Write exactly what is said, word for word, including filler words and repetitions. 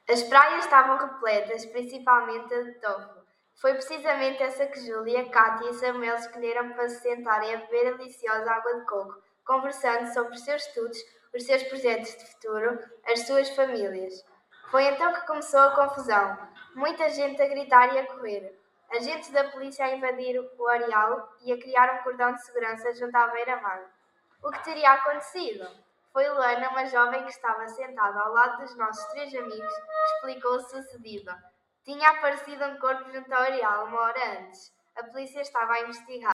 As praias estavam repletas, principalmente a de tofu. Foi precisamente essa que Júlia, Cátia e Samuel escolheram para se sentarem a beber a deliciosa água de coco, conversando sobre os seus estudos, os seus projetos de futuro, as suas famílias. Foi então que começou a confusão. Muita gente a gritar e a correr. Agentes da polícia a invadir o areal e a criar um cordão de segurança junto à beira-mar. O que teria acontecido? Foi Luana, uma jovem que estava sentada ao lado dos nossos três amigos, que explicou o sucedido. Tinha aparecido um corpo junto ao areal uma hora antes. A polícia estava a investigar.